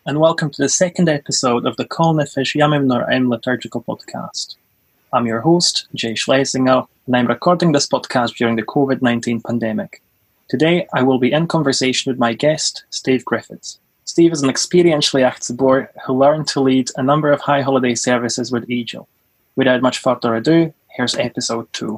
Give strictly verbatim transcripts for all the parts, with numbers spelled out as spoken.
and welcome to the second episode of the Kol Nefesh Yamim Noraim Liturgical Podcast. I'm your host, Jay Schlesinger, and I'm recording this podcast during the covid nineteen pandemic. Today, I will be in conversation with my guest, Steve Griffiths. Steve is an experienced Shliach Tzibur who learned to lead a number of high holiday services with Egypt. Without much further ado, here's episode two.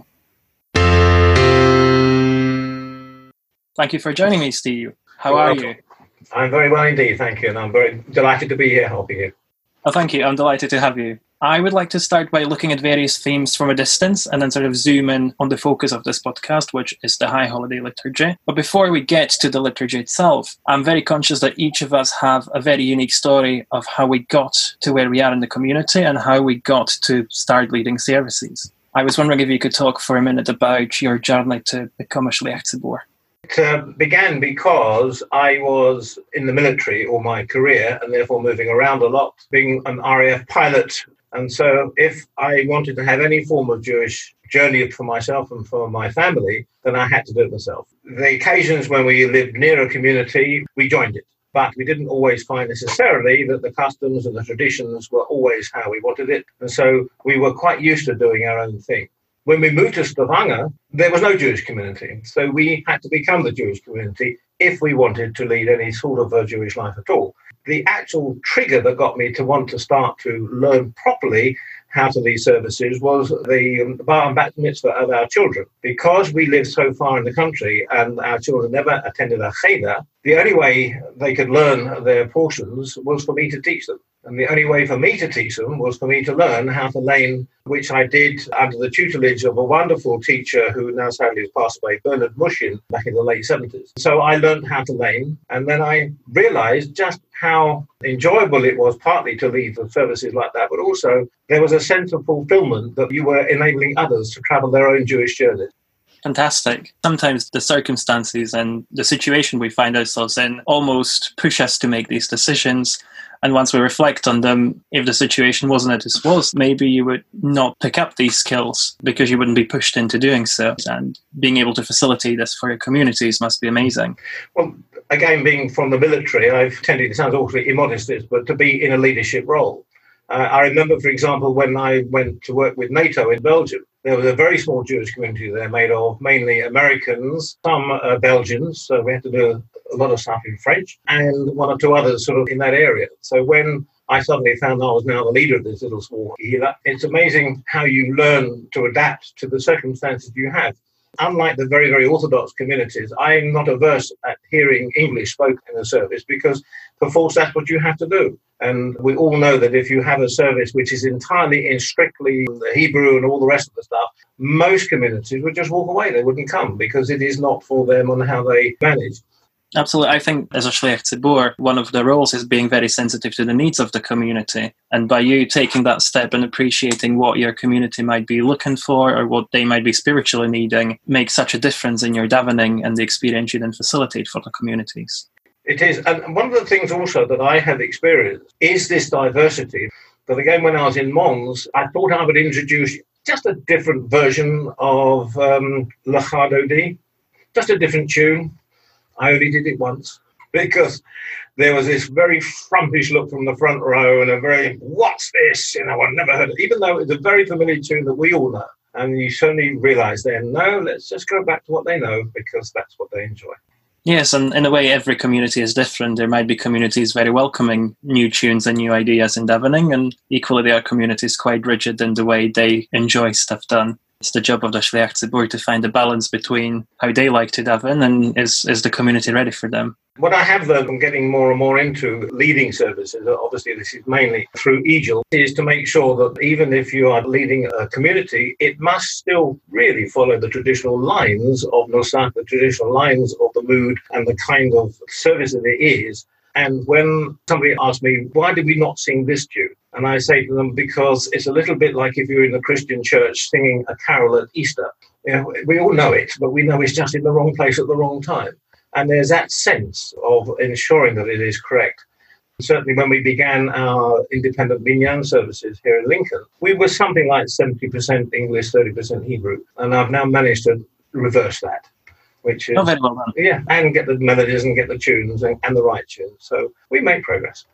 Thank you for joining me, Steve. How You're are welcome. you? I'm very well indeed, thank you, and I'm very delighted to be here helping you. Oh, thank you. I'm delighted to have you. I would like to start by looking at various themes from a distance and then sort of zoom in on the focus of this podcast, which is the High Holiday Liturgy. But before we get to the liturgy itself, I'm very conscious that each of us have a very unique story of how we got to where we are in the community and how we got to start leading services. I was wondering if you could talk for a minute about your journey to become a Shliach Tzibur. It uh, began because I was in the military all my career and therefore moving around a lot, being an R A F pilot. And so if I wanted to have any form of Jewish journey for myself and for my family, then I had to do it myself. The occasions when we lived near a community, we joined it. But we didn't always find necessarily that the customs and the traditions were always how we wanted it. And so we were quite used to doing our own thing. When we moved to Stavanger, there was no Jewish community. So we had to become the Jewish community if we wanted to lead any sort of a Jewish life at all. The actual trigger that got me to want to start to learn properly how to lead services was the um, bar and bat mitzvah of our children. Because we lived so far in the country and our children never attended a cheder, the only way they could learn their portions was for me to teach them. And the only way for me to teach them was for me to learn how to lane, which I did under the tutelage of a wonderful teacher who now sadly has passed away, Bernard Mushin, back in the late seventies. So I learned how to lane, and then I realized just how enjoyable it was partly to lead the services like that, but also there was a sense of fulfillment that you were enabling others to travel their own Jewish journey. Fantastic. Sometimes the circumstances and the situation we find ourselves in almost push us to make these decisions. And once we reflect on them, if the situation wasn't as it was, maybe you would not pick up these skills because you wouldn't be pushed into doing so. And being able to facilitate this for your communities must be amazing. Well, again, being from the military, I've tended, it sounds awfully immodest, this, but to be in a leadership role. Uh, I remember, for example, when I went to work with NATO in Belgium, there was a very small Jewish community there made of mainly Americans, some uh, Belgians, so we had to do a lot of stuff in French, and one or two others sort of in that area. So when I suddenly found I was now the leader of this little small Kehillah, it's amazing how you learn to adapt to the circumstances you have. Unlike the very, very Orthodox communities, I'm not averse at hearing English spoken in a service because, perforce, that's what you have to do. And we all know that if you have a service which is entirely in strictly the Hebrew and all the rest of the stuff, most communities would just walk away. They wouldn't come because it is not for them on how they manage. Absolutely. I think as a Shliach Tzibur, one of the roles is being very sensitive to the needs of the community. And by you taking that step and appreciating what your community might be looking for or what they might be spiritually needing, makes such a difference in your davening and the experience you then facilitate for the communities. It is. And one of the things also that I have experienced is this diversity. But again, when I was in Mons, I thought I would introduce just a different version of um, Lecha Dodi, just a different tune. I only did it once because there was this very frumpish look from the front row and a very, what's this? You know, I've never heard it, even though it's a very familiar tune that we all know. And you suddenly realise then, no, let's just go back to what they know because that's what they enjoy. Yes, and in a way, every community is different. There might be communities very welcoming new tunes and new ideas in davening, and equally there are communities quite rigid in the way they enjoy stuff done. It's the job of the Shliach Tzibur to find a balance between how they like to daven and is, is the community ready for them. What I have learned from getting more and more into leading services, obviously this is mainly through Egypt, is to make sure that even if you are leading a community, it must still really follow the traditional lines of Nusach, the traditional lines of the mood and the kind of service that it is. And when somebody asks me, why did we not sing this tune? And I say to them, because it's a little bit like if you're in a Christian church singing a carol at Easter. You know, we all know it, but we know it's just in the wrong place at the wrong time. And there's that sense of ensuring that it is correct. Certainly when we began our independent minyan services here in Lincoln, we were something like seventy percent English, thirty percent Hebrew. And I've now managed to reverse that. Which is, oh, very well done. Yeah, and get the melodies and get the tunes and, and the right tunes. So we make progress.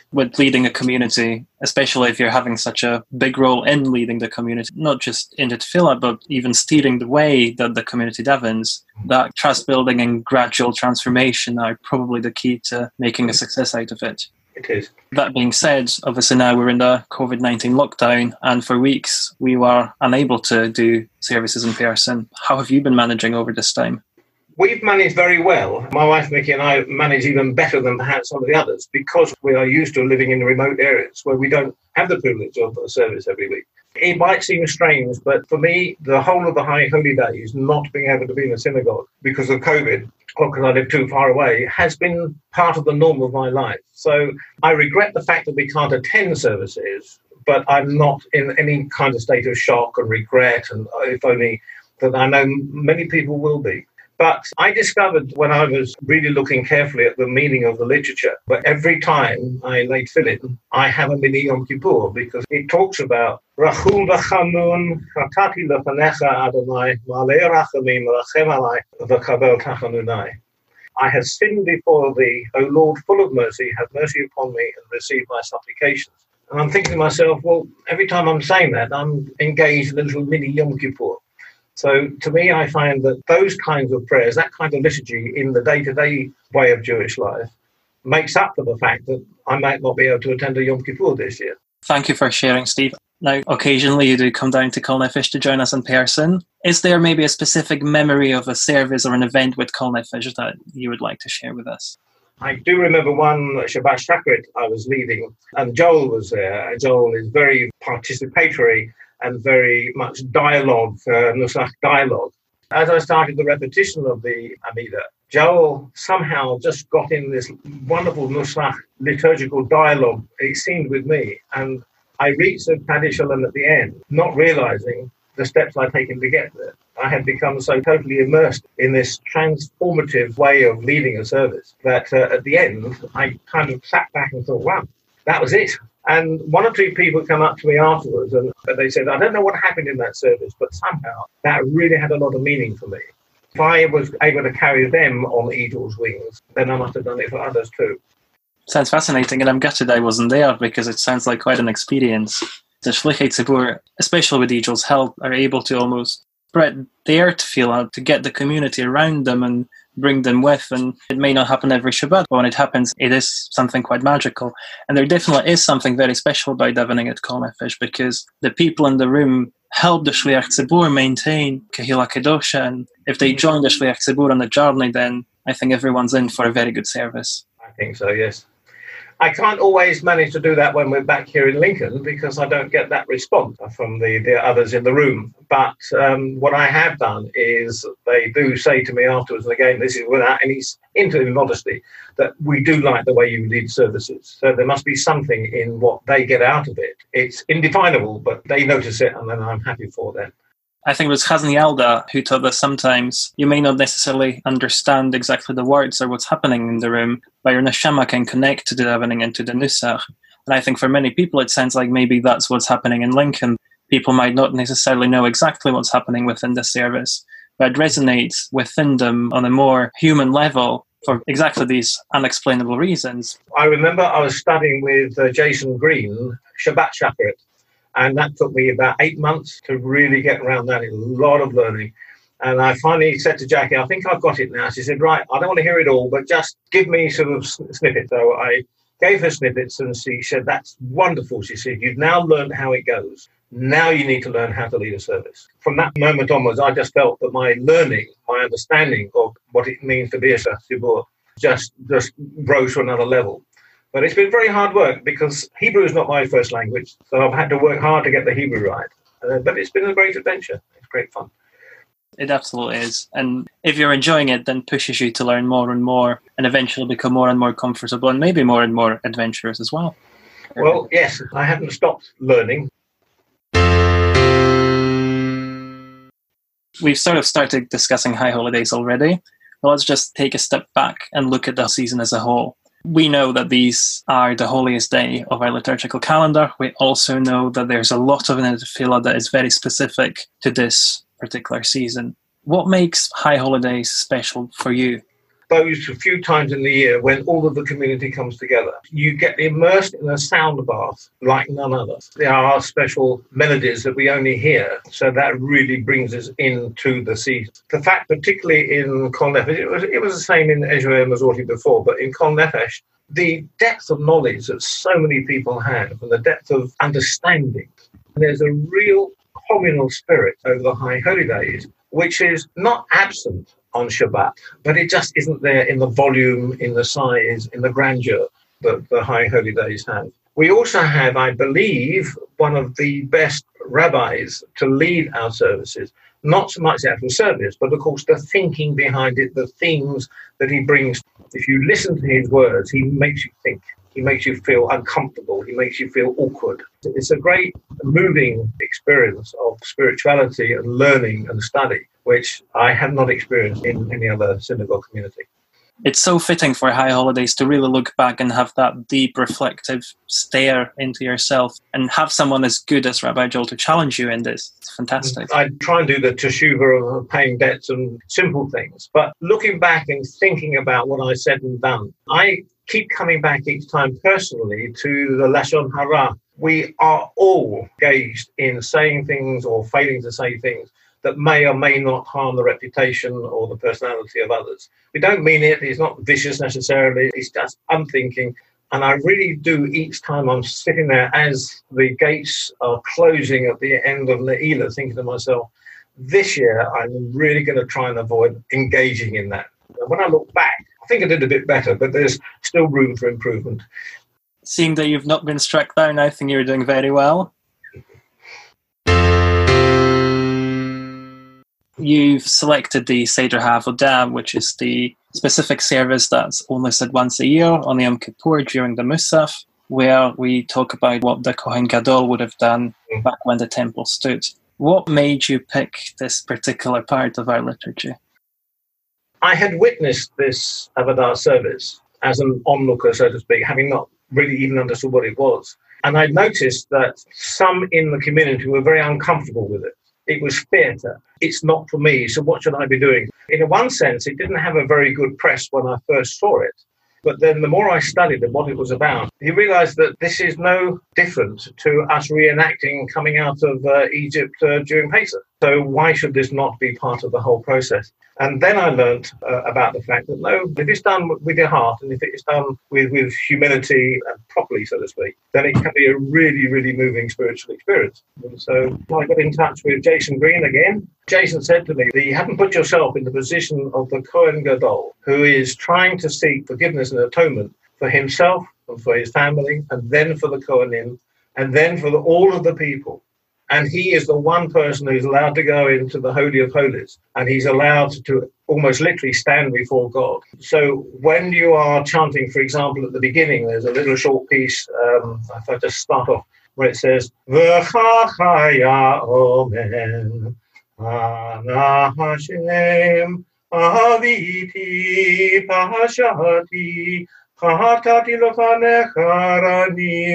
with leading a community, especially if you're having such a big role in leading the community, not just in the tefillah, but even steering the way that the community davens, that trust building and gradual transformation are probably the key to making a success out of it. It is. That being said, obviously now we're in the COVID nineteen lockdown, and for weeks we were unable to do services in person. How have you been managing over this time? We've managed very well. My wife, Mickey, and I manage even better than perhaps some of the others because we are used to living in remote areas where we don't have the privilege of a service every week. It might seem strange, but for me, the whole of the High Holy Days, not being able to be in a synagogue because of COVID or because I live too far away, has been part of the norm of my life. So I regret the fact that we can't attend services, but I'm not in any kind of state of shock and regret, and if only that I know many people will be. But I discovered when I was really looking carefully at the meaning of the literature, but every time I lay tefillin, I have a mini Yom Kippur because it talks about Rachum v'chamun chatati lefanecha Adonai ma'alei rachamim rachem alai v'kabel tachanunai. I have sinned before thee, O Lord, full of mercy, have mercy upon me and receive my supplications. And I'm thinking to myself, well, every time I'm saying that, I'm engaged in a little mini Yom Kippur. So to me, I find that those kinds of prayers, that kind of liturgy in the day-to-day way of Jewish life makes up for the fact that I might not be able to attend a Yom Kippur this year. Thank you for sharing, Steve. Now, occasionally you do come down to Kol Nefesh to join us in person. Is there maybe a specific memory of a service or an event with Kol Nefesh that you would like to share with us? I do remember one Shabbat Shachrit I was leading, and Joel was there. Joel is very participatory and very much dialogue, uh, Nusach dialogue. As I started the repetition of the Amidah, Joel somehow just got in this wonderful Nusach liturgical dialogue, it seemed, with me. And I reached the Kaddish Shalom at the end, not realizing the steps I'd taken to get there. I had become so totally immersed in this transformative way of leading a service that uh, at the end, I kind of sat back and thought, wow, that was it. And one or two people come up to me afterwards and they said, I don't know what happened in that service, but somehow that really had a lot of meaning for me. If I was able to carry them on Eagle's wings, then I must have done it for others too. Sounds fascinating, and I'm gutted I wasn't there because it sounds like quite an experience. The Shlichei Tzibur, especially with Eagle's help, are able to almost spread their tefillah to get the community around them and bring them with, and it may not happen every Shabbat, but when it happens, it is something quite magical. And there definitely is something very special about davening at Kol Nefesh because the people in the room help the Shliach Tzibur maintain Kehillah Kedosha, and if they join the Shliach Tzibur on the journey, then I think everyone's in for a very good service. I think so, yes. I can't always manage to do that when we're back here in Lincoln because I don't get that response from the, the others in the room. But um, what I have done is they do say to me afterwards, and again, this is without any intimate modesty, that we do like the way you lead services. So there must be something in what they get out of it. It's indefinable, but they notice it, and then I'm happy for them. I think it was Chazon Yalda who told us sometimes you may not necessarily understand exactly the words or what's happening in the room, but your neshama can connect to the davening and to the nusach. And I think for many people it sounds like maybe that's what's happening in Lincoln. People might not necessarily know exactly what's happening within the service, but it resonates within them on a more human level for exactly these unexplainable reasons. I remember I was studying with uh, Jason Green, Shabbat Shachrit. And that took me about eight months to really get around that. A lot of learning. And I finally said to Jackie, I think I've got it now. She said, right, I don't want to hear it all, but just give me sort of snippets. So I gave her snippets and she said, that's wonderful. She said, you've now learned how it goes. Now you need to learn how to lead a service. From that moment onwards, I just felt that my learning, my understanding of what it means to be a Tzibur just, just rose to another level. But it's been very hard work because Hebrew is not my first language, so I've had to work hard to get the Hebrew right. Uh, but it's been a great adventure. It's great fun. It absolutely is. And if you're enjoying it, then pushes you to learn more and more and eventually become more and more comfortable and maybe more and more adventurous as well. Well, yes, I haven't stopped learning. We've sort of started discussing high holidays already. Well, let's just take a step back and look at the season as a whole. We know that these are the holiest day of our liturgical calendar. We also know that there's a lot of tefillah that is very specific to this particular season. What makes high holidays special for you? those few times in the year when all of the community comes together. You get immersed in a sound bath like none other. There are special melodies that we only hear, so that really brings us into the season. The fact, particularly in Kol Nefesh, it was, it was the same in Ezra Mazorti before, but in Kol Nefesh, the depth of knowledge that so many people have and the depth of understanding, there's a real communal spirit over the High Holy Days, which is not absent on Shabbat, but it just isn't there in the volume, in the size, in the grandeur that the High Holy Days have. We also have, I believe, one of the best rabbis to lead our services, not so much the actual service, but of course the thinking behind it, the themes that he brings. If you listen to his words, he makes you think. He makes you feel uncomfortable. He makes you feel awkward. It's a great moving experience of spirituality and learning and study, which I have not experienced in any other synagogue community. It's so fitting for High Holidays to really look back and have that deep, reflective stare into yourself and have someone as good as Rabbi Joel to challenge you in this. It's fantastic. I try and do the teshuvah of paying debts and simple things, but looking back and thinking about what I said and done, I keep coming back each time personally to the Lashon Hara. We are all engaged in saying things or failing to say things that may or may not harm the reputation or the personality of others. We don't mean it. It's not vicious necessarily. It's just unthinking. And I really do, each time I'm sitting there as the gates are closing at the end of Ne'ilah, thinking to myself, this year I'm really going to try and avoid engaging in that. And when I look back, I think I did a bit better, but there's still room for improvement. Seeing that you've not been struck down, I think you're doing very well. You've selected the Seder HaAvodah, which is the specific service that's only said once a year on Yom Kippur during the Musaf, where we talk about what the Kohen Gadol would have done back when the temple stood. What made you pick this particular part of our liturgy? I had witnessed this Avodah service as an onlooker, so to speak, having not really even understood what it was. And I noticed that some in the community were very uncomfortable with it. It was theatre. It's not for me, so what should I be doing? In one sense, it didn't have a very good press when I first saw it. But then the more I studied and what it was about, you realize that this is no different to us reenacting coming out of uh, Egypt uh, during Pesach. So why should this not be part of the whole process? And then I learned uh, about the fact that no, if it's done with your heart and if it's done with, with humility and properly, so to speak, then it can be a really, really moving spiritual experience. And so I got in touch with Jason Green again. Jason said to me that you haven't put yourself in the position of the Kohen Gadol, who is trying to seek forgiveness and atonement for himself and for his family, and then for the Kohanim, and then for the, all of the people. And he is the one person who's allowed to go into the Holy of Holies, and he's allowed to almost literally stand before God. So when you are chanting, for example, at the beginning, there's a little short piece, um, if I just start off, where it says, V'chachaya omen, Ana Hashem, Aviti Pashati, Chatati Lofanecha Rani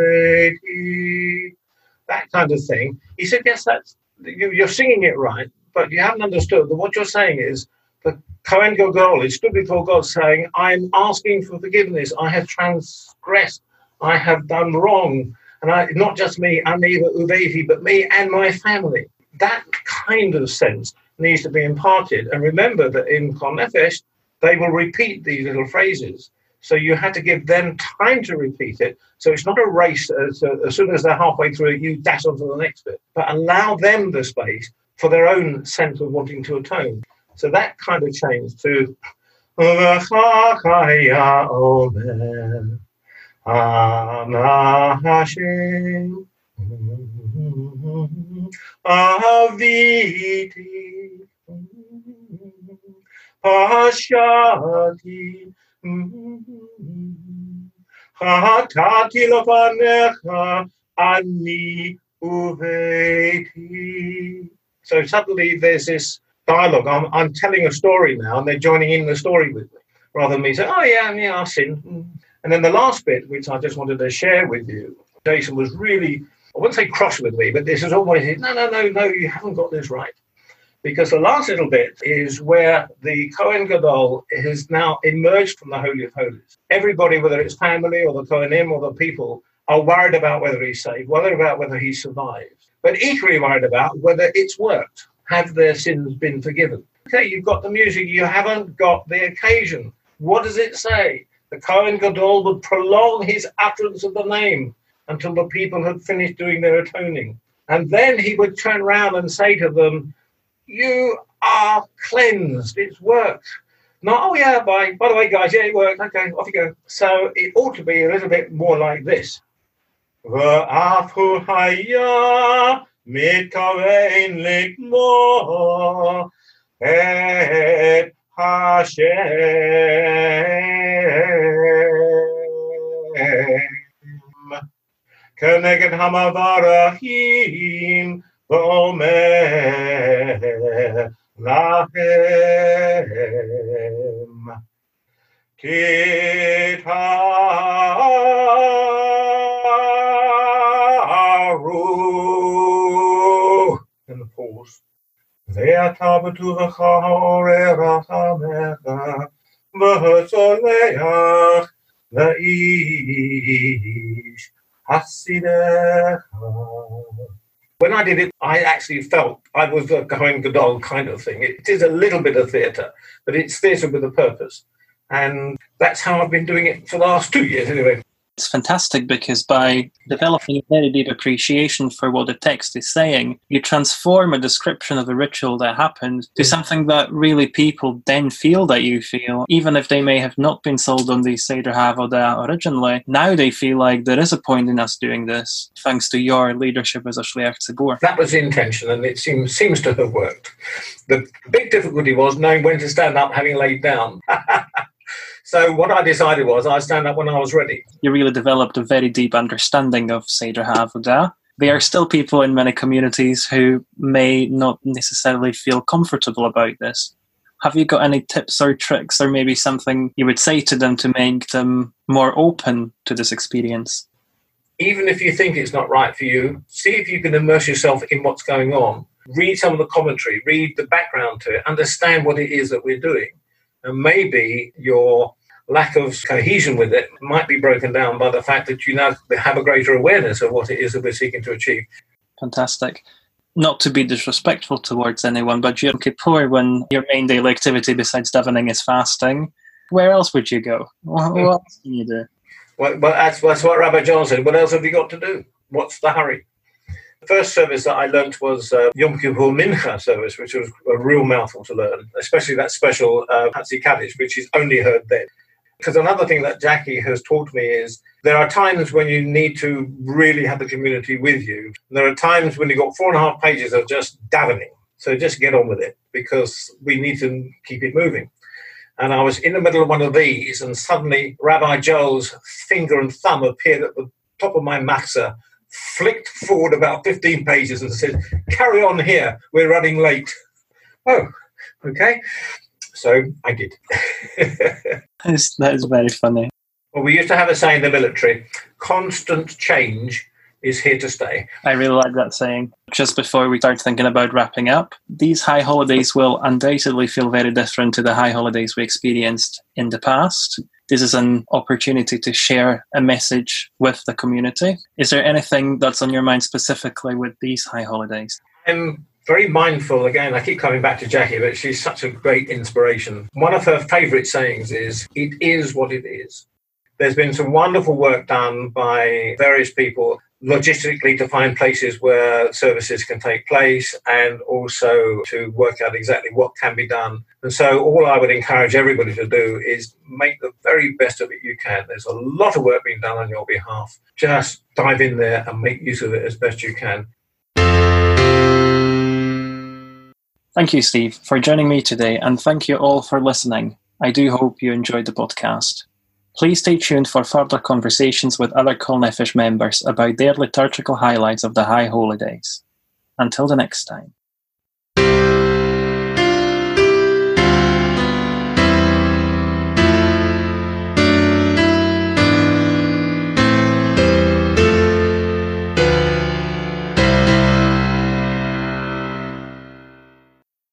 Uveti. That kind of thing. He said, yes, that's, you're singing it right, but you haven't understood that what you're saying is the Kohen Gadol is stood before God saying, I'm asking for forgiveness. I have transgressed. I have done wrong. And I, not just me, Ani Uveti, but me and my family. That kind of sense needs to be imparted. And remember that in Kol Nefesh, they will repeat these little phrases. So you had to give them time to repeat it. So it's not a race. As, uh, as soon as they're halfway through it, you dash on to the next bit. But allow them the space for their own sense of wanting to atone. So that kind of change to Ana Hashem Aviti Pashati Chatati Lofanecha Ani Uveti. So suddenly there's this dialogue. I'm, I'm telling a story now, and they're joining in the story with me, rather than me saying, oh yeah, yeah, I sinned. And then the last bit, which I just wanted to share with you, Jason was really, I wouldn't say cross with me, but this is always, no, no, no, no, you haven't got this right. because the last little bit is where the Kohen Gadol has now emerged from the Holy of Holies. Everybody, whether it's family or the Kohanim or the people, are worried about whether he's saved, worried about whether he survives, but equally worried about whether it's worked. Have their sins been forgiven? Okay, you've got the music, you haven't got the occasion. What does it say? The Kohen Gadol would prolong his utterance of the name until the people had finished doing their atoning. And then he would turn around and say to them, you are cleansed, it's worked. Not, oh yeah, bye. By the way, guys, yeah, it worked. Okay, off you go. So it ought to be a little bit more like this. V'afu haya mitkavein likmo et Hashem keneged hamavarahim v'omer lahem titaru. And pause. Ve'ata b'tuvecha ha'oreh rachamecha v'hotzoleach la'ish hasidecha. When I did it, I actually felt I was a Kohen Gadol kind of thing. It is a little bit of theatre, but it's theatre with a purpose. And that's how I've been doing it for the last two years anyway. It's fantastic because by developing a very deep appreciation for what the text is saying, you transform a description of a ritual that happened to something that really people then feel that you feel. Even if they may have not been sold on the Seder HaAvodah originally, now they feel like there is a point in us doing this, thanks to your leadership as a Shliach Tzibur. That was the intention, and it seems, seems to have worked. The big difficulty was knowing when to stand up, having laid down. So what I decided was I stand up when I was ready. You really developed a very deep understanding of Seder HaAvodah. There are still people in many communities who may not necessarily feel comfortable about this. Have you got any tips or tricks or maybe something you would say to them to make them more open to this experience? Even if you think it's not right for you, see if you can immerse yourself in what's going on. Read some of the commentary, read the background to it, understand what it is that we're doing. And maybe your lack of cohesion with it might be broken down by the fact that you now have a greater awareness of what it is that we're seeking to achieve. Fantastic. Not to be disrespectful towards anyone, but Yom Kippur, when your main daily activity besides davening is fasting, where else would you go? What, what else can you do? Well, well that's, that's what Rabbi John said. What else have you got to do? What's the hurry? The first service that I learnt was uh, Yom Kippur Mincha service, which was a real mouthful to learn, especially that special uh, Hatzi Kaddish, which is only heard then. Because another thing that Jackie has taught me is there are times when you need to really have the community with you. And there are times when you've got four and a half pages of just davening. So just get on with it, because we need to keep it moving. And I was in the middle of one of these, and suddenly Rabbi Joel's finger and thumb appeared at the top of my machzor, flicked forward about fifteen pages and said, carry on here, we're running late. Oh, okay. So I did. that, is, that is very funny. Well, we used to have a saying in the military, constant change is here to stay. I really like that saying. Just before we start thinking about wrapping up, these high holidays will undoubtedly feel very different to the high holidays we experienced in the past. This is an opportunity to share a message with the community. Is there anything that's on your mind specifically with these high holidays? I'm very mindful, again, I keep coming back to Jackie, but she's such a great inspiration. One of her favourite sayings is, it is what it is. There's been some wonderful work done by various people logistically to find places where services can take place and also to work out exactly what can be done. And so all I would encourage everybody to do is make the very best of it you can. There's a lot of work being done on your behalf. Just dive in there and make use of it as best you can. Thank you, Steve, for joining me today, and thank you all for listening. I do hope you enjoyed the podcast. Please stay tuned for further conversations with other Kol Nefesh members about their liturgical highlights of the High Holidays. Until the next time.